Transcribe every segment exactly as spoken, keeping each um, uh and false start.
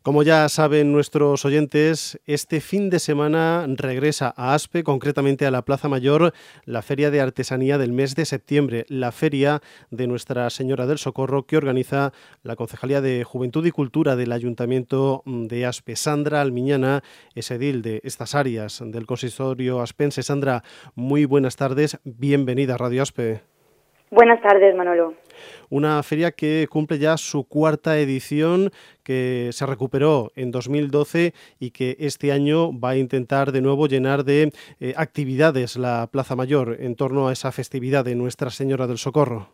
Como ya saben nuestros oyentes, este fin de semana regresa a Aspe, concretamente a la Plaza Mayor, la Feria de Artesanía del mes de septiembre, la Feria de Nuestra Señora del Socorro, que organiza la Concejalía de Juventud y Cultura del Ayuntamiento de Aspe. Sandra Almiñana es edil de estas áreas del consistorio aspense. Sandra, muy buenas tardes, bienvenida a Radio Aspe. Buenas tardes, Manolo. Una feria que cumple ya su cuarta edición, que se recuperó en dos mil doce y que este año va a intentar de nuevo llenar de eh, actividades la Plaza Mayor en torno a esa festividad de Nuestra Señora del Socorro.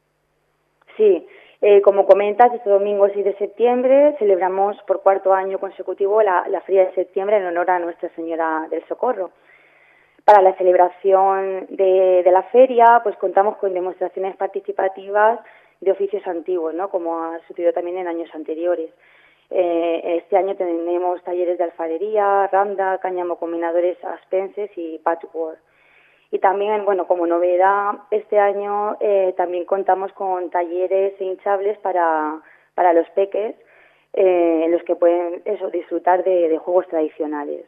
Sí, eh, como comentas, este domingo seis de septiembre celebramos por cuarto año consecutivo la, la Feria de Septiembre en honor a Nuestra Señora del Socorro. Para la celebración de, de la feria, pues contamos con demostraciones participativas de oficios antiguos, ¿no? Como ha sucedido también en años anteriores. Eh, este año tenemos talleres de alfarería, randa, cáñamo combinadores aspenses y patchwork. Y también, bueno, como novedad, este año eh, también contamos con talleres hinchables para, para los peques, eh, en los que pueden eso, disfrutar de, de juegos tradicionales.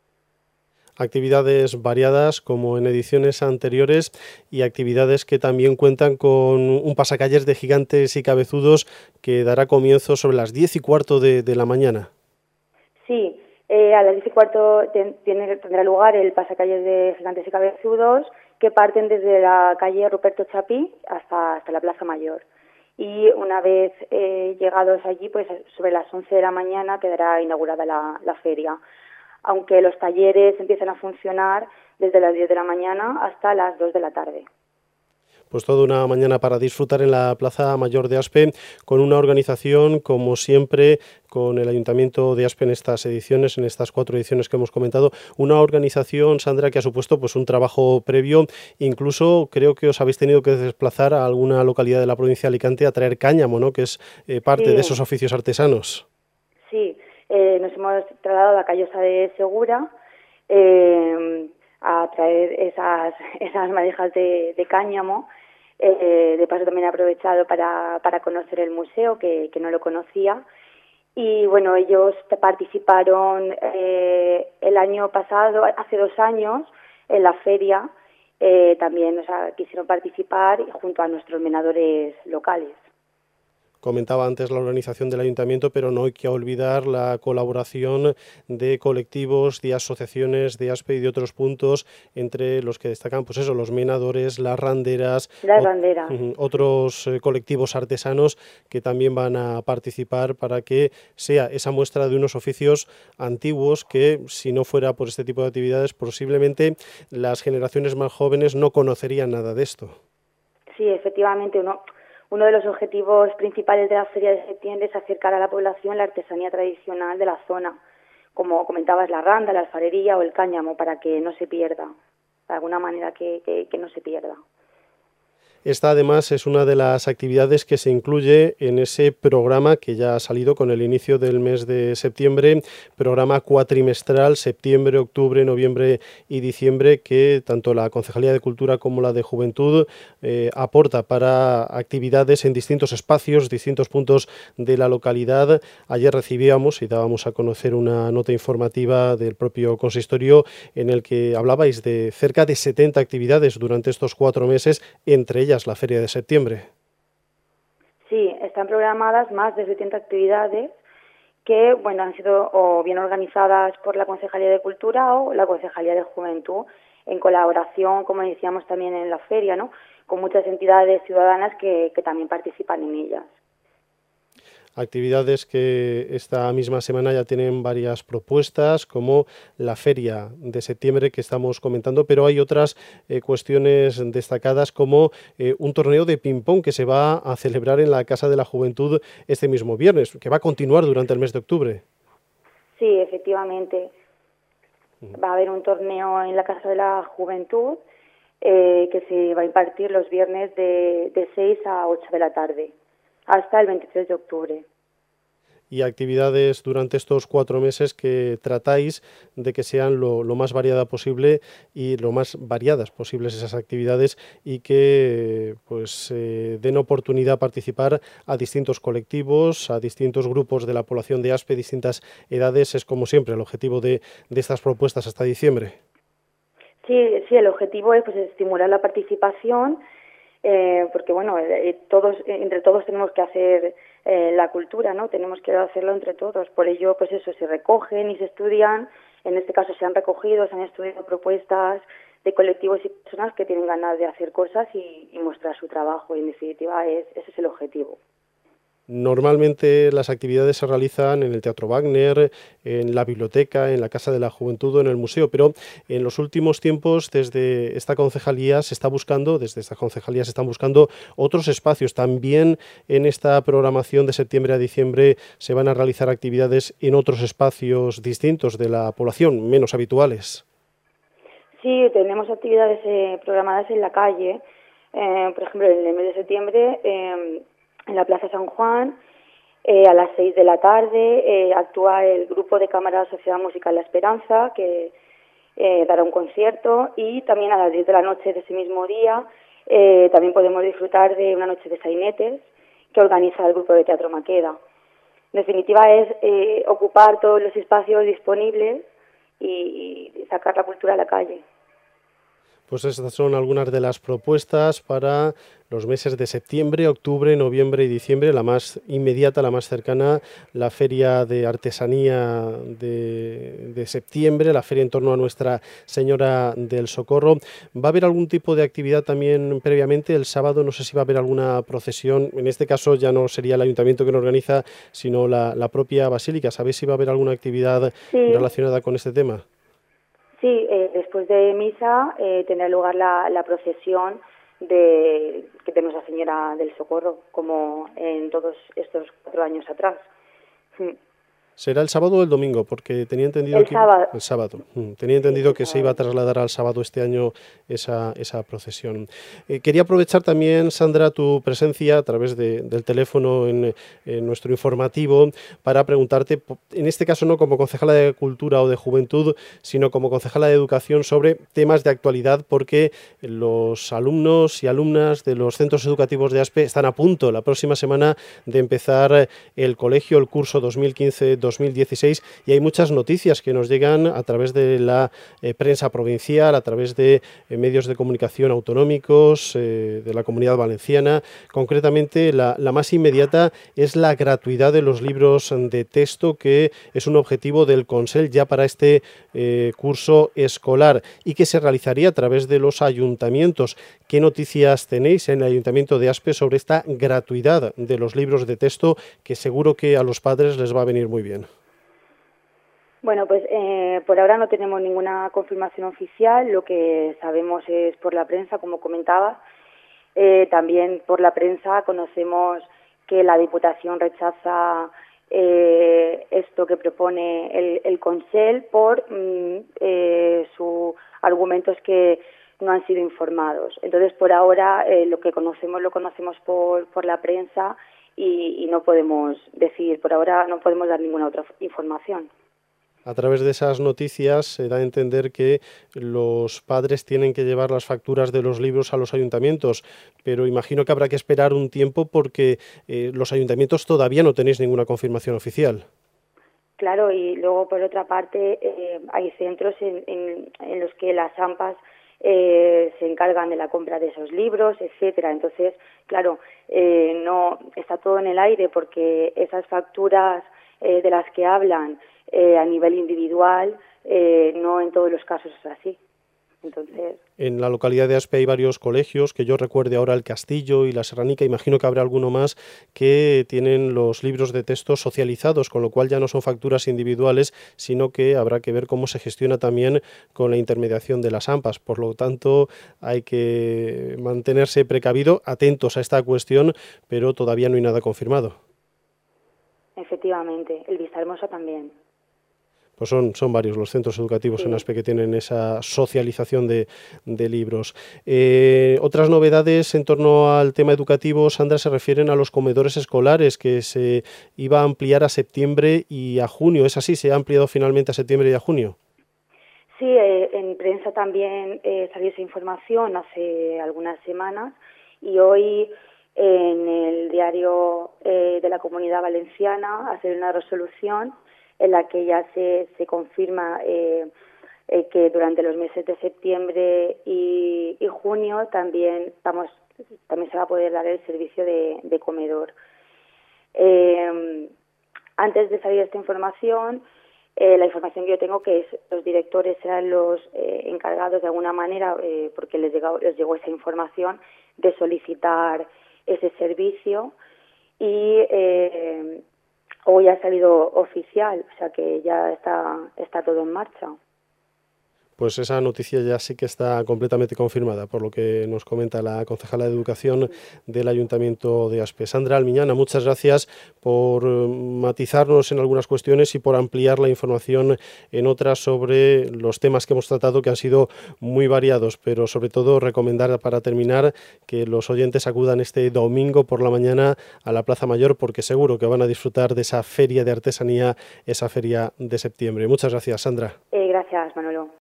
Actividades variadas como en ediciones anteriores y actividades que también cuentan con un pasacalles de gigantes y cabezudos que dará comienzo sobre las diez y cuarto de, de la mañana. Sí, eh, a las diez y cuarto ten, tiene, tendrá lugar el pasacalles de gigantes y cabezudos que parten desde la calle Ruperto Chapí hasta, hasta la Plaza Mayor. Y una vez eh, llegados allí, pues sobre las once de la mañana quedará inaugurada la, la feria, aunque los talleres empiezan a funcionar desde las diez de la mañana hasta las dos de la tarde. Pues toda una mañana para disfrutar en la Plaza Mayor de Aspe, con una organización, como siempre, con el Ayuntamiento de Aspe en estas ediciones, en estas cuatro ediciones que hemos comentado, una organización, Sandra, que ha supuesto pues un trabajo previo, incluso creo que os habéis tenido que desplazar a alguna localidad de la provincia de Alicante a traer cáñamo, ¿no?, que es eh, parte Sí, de esos oficios artesanos. Sí, eh, nos hemos trasladado a Callosa de Segura eh, a traer esas, esas madejas de, de cáñamo. Eh, de paso también he aprovechado para, para conocer el museo, que, que no lo conocía. Y bueno, ellos participaron eh, el año pasado, hace dos años, en la feria. Eh, también, o sea, quisieron participar junto a nuestros menadores locales. Comentaba antes la organización del ayuntamiento, pero no hay que olvidar la colaboración de colectivos, de asociaciones de Aspe y de otros puntos, entre los que destacan, pues eso, los menadores, las randeras, Las ot banderas. otros eh, colectivos artesanos que también van a participar para que sea esa muestra de unos oficios antiguos que, si no fuera por este tipo de actividades, posiblemente las generaciones más jóvenes no conocerían nada de esto. Sí, efectivamente, uno... Uno de los objetivos principales de la Feria de Septiembre es acercar a la población la artesanía tradicional de la zona, como comentabas, la randa, la alfarería o el cáñamo, para que no se pierda, de alguna manera que, que, que no se pierda. Esta además es una de las actividades que se incluye en ese programa que ya ha salido con el inicio del mes de septiembre, programa cuatrimestral, septiembre, octubre, noviembre y diciembre, que tanto la Concejalía de Cultura como la de Juventud eh, aporta para actividades en distintos espacios, distintos puntos de la localidad. Ayer recibíamos y dábamos a conocer una nota informativa del propio consistorio en el que hablabais de cerca de setenta actividades durante estos cuatro meses, entre ellas la Feria de Septiembre. Sí, están programadas más de setenta actividades que, bueno, han sido o bien organizadas por la Concejalía de Cultura o la Concejalía de Juventud, en colaboración, como decíamos también en la feria, ¿no?, con muchas entidades ciudadanas que, que también participan en ellas. Actividades que esta misma semana ya tienen varias propuestas, como la Feria de Septiembre que estamos comentando, pero hay otras eh, cuestiones destacadas, como eh, un torneo de ping-pong que se va a celebrar en la Casa de la Juventud este mismo viernes, que va a continuar durante el mes de octubre. Sí, efectivamente. Va a haber un torneo en la Casa de la Juventud eh, que se va a impartir los viernes de, de seis a ocho de la tarde, hasta el veintitrés de octubre. y actividades durante estos cuatro meses que tratáis de que sean lo, lo más variada posible y lo más variadas posibles esas actividades y que pues eh, den oportunidad a participar a distintos colectivos, a distintos grupos de la población de Aspe, distintas edades. Es como siempre el objetivo de, de estas propuestas hasta diciembre. Sí, sí, el objetivo es pues estimular la participación, eh, porque bueno, eh, todos entre todos tenemos que hacer eh, la cultura, ¿no? Tenemos que hacerlo entre todos. Por ello, pues eso, se recogen y se estudian. En este caso se han recogido, se han estudiado propuestas de colectivos y personas que tienen ganas de hacer cosas y, y mostrar su trabajo. Y en definitiva, es, ese es el objetivo. Normalmente las actividades se realizan en el Teatro Wagner, en la biblioteca, en la Casa de la Juventud o en el museo, pero en los últimos tiempos desde esta concejalía se está buscando, desde esta concejalía se están buscando otros espacios. También en esta programación de septiembre a diciembre se van a realizar actividades en otros espacios distintos de la población, menos habituales. Sí, tenemos actividades eh, programadas en la calle. Eh, por ejemplo, en el mes de septiembre, eh, en la Plaza San Juan, eh, a las seis de la tarde, eh, actúa el grupo de cámara Sociedad Musical La Esperanza, que eh, dará un concierto, y también a las diez de la noche de ese mismo día eh, también podemos disfrutar de una noche de sainetes que organiza el grupo de Teatro Maqueda. En definitiva, es eh, ocupar todos los espacios disponibles y, y sacar la cultura a la calle. Pues estas son algunas de las propuestas para los meses de septiembre, octubre, noviembre y diciembre. La más inmediata, la más cercana, la Feria de Artesanía de, de septiembre, la feria en torno a Nuestra Señora del Socorro. ¿Va a haber algún tipo de actividad también previamente? El sábado no sé si va a haber alguna procesión. En este caso ya no sería el ayuntamiento que lo organiza, sino la, la propia basílica. ¿Sabéis si va a haber alguna actividad sí. relacionada con este tema? Sí, eh, después de misa eh, tendrá lugar la, la procesión de, de Nuestra Señora del Socorro, como en todos estos cuatro años atrás. Mm. ¿Será el sábado o el domingo? Porque tenía entendido el que... Sábado. El sábado. Mm. Tenía entendido sí, que sábado. se iba a trasladar al sábado este año esa, esa procesión. Eh, quería aprovechar también, Sandra, tu presencia a través de, del teléfono en, en nuestro informativo para preguntarte, en este caso no como concejala de Cultura o de Juventud, sino como concejala de Educación, sobre temas de actualidad, porque los alumnos y alumnas de los centros educativos de Aspe están a punto la próxima semana de empezar el colegio, el curso dos mil quince dos mil dieciséis, y hay muchas noticias que nos llegan a través de la eh, prensa provincial, a través de eh, medios de comunicación autonómicos, eh, de la Comunidad Valenciana. Concretamente, la, la más inmediata es la gratuidad de los libros de texto, que es un objetivo del Consell ya para este eh, curso escolar y que se realizaría a través de los ayuntamientos. ¿Qué noticias tenéis en el Ayuntamiento de Aspe sobre esta gratuidad de los libros de texto, que seguro que a los padres les va a venir muy bien? Bueno, pues eh, por ahora no tenemos ninguna confirmación oficial. Lo que sabemos es por la prensa, como comentaba. Eh, también por la prensa conocemos que la Diputación rechaza eh, esto que propone el, el Consell por mm, eh, sus argumentos que no han sido informados. Entonces, por ahora, eh, lo que conocemos lo conocemos por, por la prensa y, y no podemos decir, por ahora no podemos dar ninguna otra información. A través de esas noticias se da a entender que los padres tienen que llevar las facturas de los libros a los ayuntamientos, pero imagino que habrá que esperar un tiempo porque eh, los ayuntamientos todavía no tenéis ninguna confirmación oficial. Claro, y luego por otra parte eh, hay centros en, en, en los que las AMPAs eh, se encargan de la compra de esos libros, etcétera. Entonces, claro, eh, no está todo en el aire porque esas facturas eh, de las que hablan Eh, a nivel individual, eh, no en todos los casos es así. Entonces, en la localidad de Aspe hay varios colegios, que yo recuerde ahora el Castillo y la Serranica, imagino que habrá alguno más, que tienen los libros de texto socializados, con lo cual ya no son facturas individuales, sino que habrá que ver cómo se gestiona también con la intermediación de las AMPAs. Por lo tanto, hay que mantenerse precavido, atentos a esta cuestión, pero todavía no hay nada confirmado. Efectivamente, el Vistahermoso también. Pues son, son varios los centros educativos Sí. en Aspe que tienen esa socialización de, de libros. Eh, otras novedades en torno al tema educativo, Sandra, se refieren a los comedores escolares, que se iba a ampliar a septiembre y a junio. ¿Es así? ¿Se ha ampliado finalmente a septiembre y a junio? Sí, eh, en prensa también eh, salió esa información hace algunas semanas y hoy en el diario eh, de la Comunidad Valenciana ha salido una resolución en la que ya se, se confirma eh, eh, que durante los meses de septiembre y, y junio también vamos también se va a poder dar el servicio de, de comedor. Eh, antes de salir esta información, eh, la información que yo tengo que es los directores eran los eh, encargados de alguna manera, eh, porque les llegó, les llegó esa información, de solicitar ese servicio y eh, hoy ha salido oficial, o sea que ya está, está todo en marcha. Pues esa noticia ya sí que está completamente confirmada, por lo que nos comenta la concejala de Educación del Ayuntamiento de Aspe. Sandra Almiñana, muchas gracias por matizarnos en algunas cuestiones y por ampliar la información en otras sobre los temas que hemos tratado, que han sido muy variados, pero sobre todo recomendar para terminar que los oyentes acudan este domingo por la mañana a la Plaza Mayor, porque seguro que van a disfrutar de esa feria de artesanía, esa feria de septiembre. Muchas gracias, Sandra. Eh, gracias, Manolo.